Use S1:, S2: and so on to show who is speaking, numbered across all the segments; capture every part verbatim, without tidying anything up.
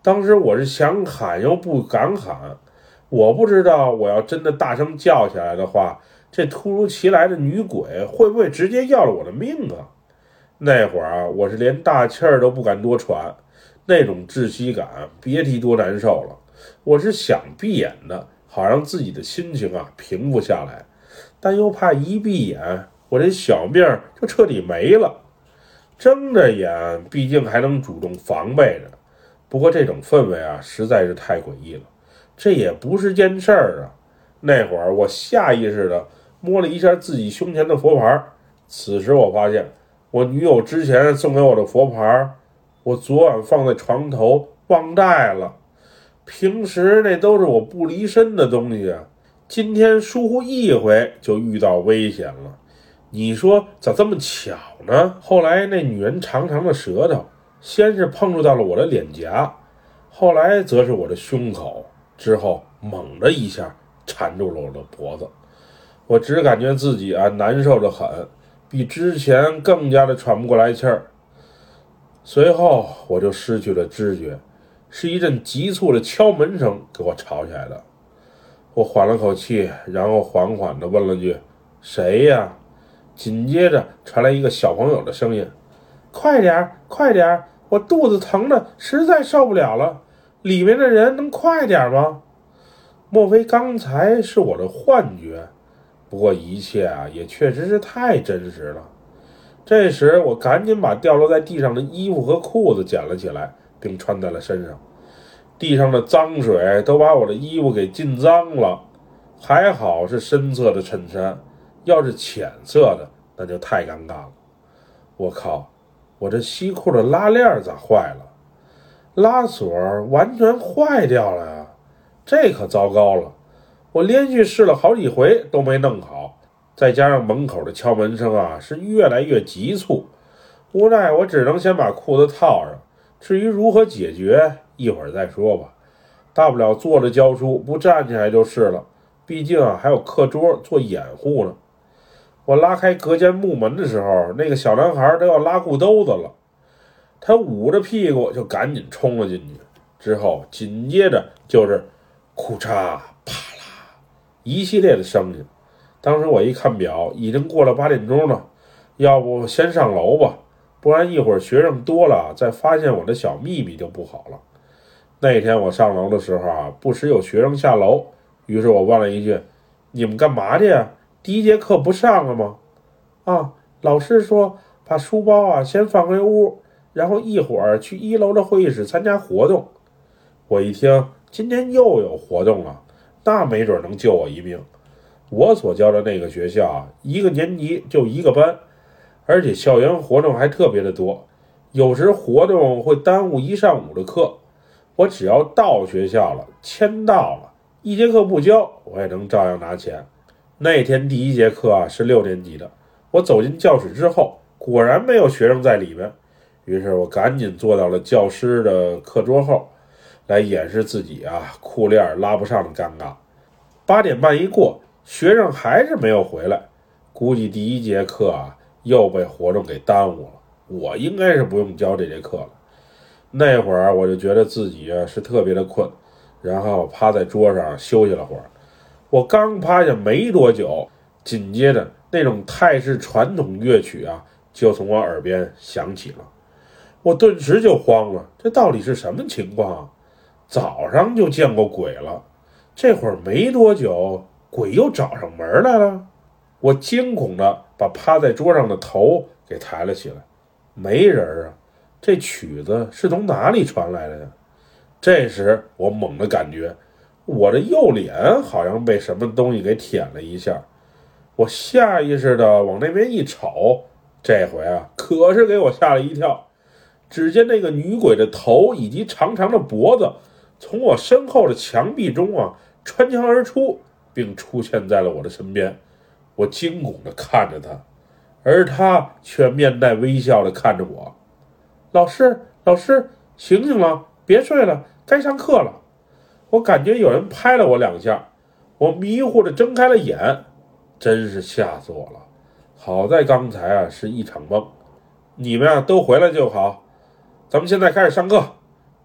S1: 当时我是想喊又不敢喊，我不知道我要真的大声叫起来的话，这突如其来的女鬼会不会直接要了我的命啊？那会儿啊，我是连大气儿都不敢多喘，那种窒息感别提多难受了。我是想闭眼的，好让自己的心情啊平复下来，但又怕一闭眼我这小命就彻底没了。睁着眼毕竟还能主动防备着，不过这种氛围啊实在是太诡异了，这也不是件事儿啊。那会儿我下意识的摸了一下自己胸前的佛牌，此时我发现我女友之前送给我的佛牌，我昨晚放在床头忘带了。平时那都是我不离身的东西啊，今天疏忽一回就遇到危险了。你说咋这么巧呢？后来那女人长长的舌头先是碰触到了我的脸颊，后来则是我的胸口，之后猛的一下缠住了我的脖子。我只感觉自己啊难受得很，比之前更加的喘不过来气儿。随后我就失去了知觉，是一阵急促的敲门声给我吵起来的。我缓了口气，然后缓缓地问了句：谁呀？紧接着传来一个小朋友的声音：快点快点，我肚子疼的实在受不了了，里面的人能快点吗？莫非刚才是我的幻觉？不过一切啊也确实是太真实了。这时我赶紧把掉落在地上的衣服和裤子捡了起来，并穿在了身上。地上的脏水都把我的衣服给浸脏了，还好是深色的衬衫，要是浅色的那就太尴尬了。我靠，我这西裤的拉链咋坏了？拉锁完全坏掉了呀，这可糟糕了。我连续试了好几回都没弄好，再加上门口的敲门声啊是越来越急促，无奈我只能先把裤子套上，至于如何解决一会儿再说吧，大不了坐着教书不站起来就是了，毕竟啊还有课桌做掩护呢。我拉开隔间木门的时候，那个小男孩都要拉裤兜子了，他捂着屁股就赶紧冲了进去，之后紧接着就是库嚓啪啦一系列的声音。当时我一看表，已经过了八点钟了，要不先上楼吧，不然一会儿学生多了再发现我的小秘密就不好了。那天我上楼的时候啊，不时有学生下楼，于是我问了一句：你们干嘛去呀？第一节课不上了吗？啊，老师说把书包啊先放回屋，然后一会儿去一楼的会议室参加活动。我一听今天又有活动了，那没准能救我一命。我所教的那个学校啊，一个年级就一个班，而且校园活动还特别的多，有时活动会耽误一上午的课。我只要到学校了，签到了，一节课不交，我也能照样拿钱。那天第一节课啊是六年级的，我走进教室之后，果然没有学生在里面，于是我赶紧坐到了教师的课桌后，来掩饰自己啊裤链拉不上的尴尬。八点半一过，学生还是没有回来，估计第一节课啊又被活动给耽误了，我应该是不用教这节课了。那会儿我就觉得自己啊是特别的困，然后趴在桌上休息了会儿。我刚趴下没多久，紧接着那种泰式传统乐曲啊就从我耳边响起了。我顿时就慌了，这到底是什么情况啊？早上就见过鬼了，这会儿没多久鬼又找上门来了。我惊恐地把趴在桌上的头给抬了起来，没人啊，这曲子是从哪里传来的呀？这时我猛地感觉我的右脸好像被什么东西给舔了一下，我下意识地往那边一瞅，这回啊可是给我吓了一跳。只见那个女鬼的头以及长长的脖子从我身后的墙壁中啊穿墙而出，并出现在了我的身边。我惊恐地看着她，而她却面带微笑地看着我。老师老师，醒醒了，别睡了，该上课了。我感觉有人拍了我两下，我迷糊地睁开了眼，真是吓死我了。好在刚才啊是一场梦。你们啊都回来就好，咱们现在开始上课。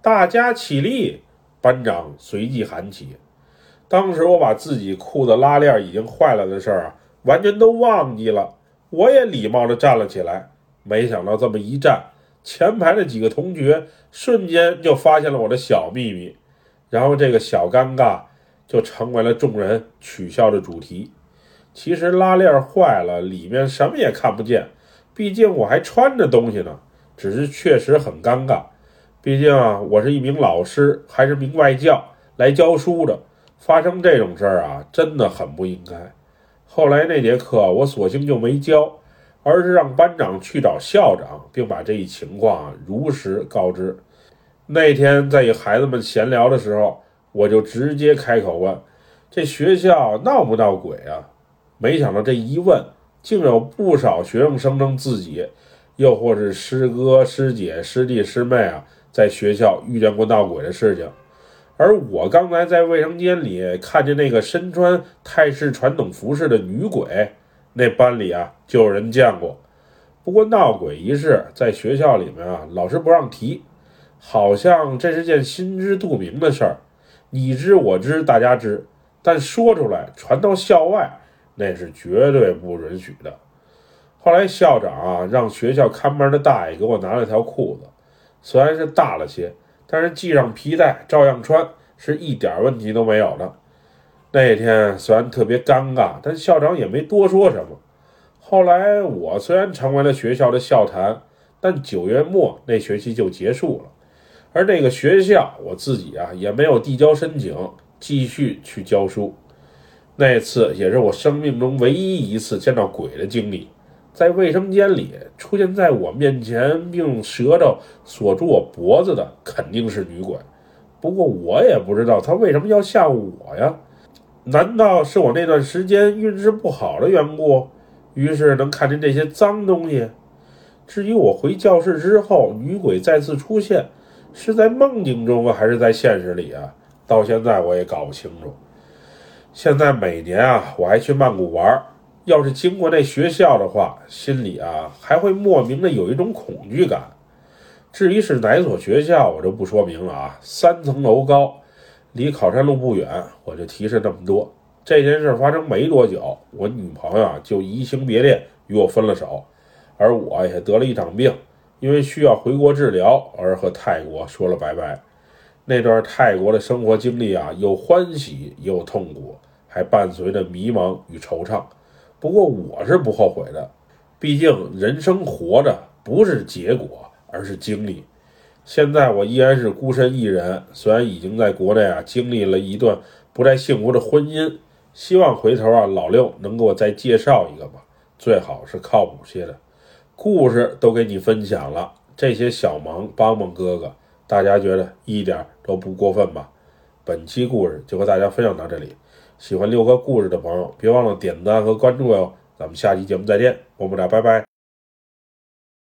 S1: 大家起立！”班长随即喊起。当时我把自己裤子拉链已经坏了的事儿啊，完全都忘记了。我也礼貌地站了起来，没想到这么一站，前排的几个同学瞬间就发现了我的小秘密，然后这个小尴尬就成为了众人取笑的主题。其实拉链坏了，里面什么也看不见，毕竟我还穿着东西呢，只是确实很尴尬。毕竟啊，我是一名老师，还是名外教来教书的，发生这种事儿啊，真的很不应该。后来那节课我索性就没教，而是让班长去找校长，并把这一情况啊如实告知。那天在与孩子们闲聊的时候，我就直接开口问：“这学校闹不闹鬼啊？”没想到这一问，竟有不少学生声称自己，又或是师哥、师姐、师弟、师妹啊，在学校遇见过闹鬼的事情。而我刚才在卫生间里看见那个身穿泰式传统服饰的女鬼，那班里啊就有人见过。不过闹鬼一事在学校里面啊，老师不让提，好像这是件心知肚明的事儿，你知我知大家知，但说出来传到校外，那是绝对不允许的。后来校长啊让学校看门的大爷给我拿了条裤子，虽然是大了些，但是系上皮带照样穿，是一点问题都没有的。那天虽然特别尴尬，但校长也没多说什么。后来我虽然成为了学校的校坛，但九月末那学期就结束了，而那个学校我自己啊也没有递交申请继续去教书。那次也是我生命中唯一一次见到鬼的经历，在卫生间里出现在我面前并用舌头锁住我脖子的肯定是女鬼，不过我也不知道她为什么要吓唬我呀？难道是我那段时间运势不好的缘故，于是能看见这些脏东西？至于我回教室之后女鬼再次出现，是在梦境中啊还是在现实里啊？到现在我也搞不清楚。现在每年啊我还去曼谷玩，要是经过那学校的话，心里啊还会莫名的有一种恐惧感。至于是哪所学校我就不说明了啊，三层楼高，离考山路不远，我就提示这么多。这件事发生没多久，我女朋友啊就移情别恋与我分了手，而我也得了一场病，因为需要回国治疗而和泰国说了拜拜。那段泰国的生活经历啊，有欢喜也有痛苦，还伴随着迷茫与惆怅。不过我是不后悔的，毕竟人生活着不是结果，而是经历。现在我依然是孤身一人，虽然已经在国内啊经历了一段不太幸福的婚姻，希望回头啊老六能给我再介绍一个吧，最好是靠谱些的。故事都给你分享了，这些小忙帮帮哥哥，大家觉得一点都不过分吧？本期故事就和大家分享到这里，喜欢六哥故事的朋友别忘了点赞和关注哟，咱们下期节目再见，我们俩拜拜。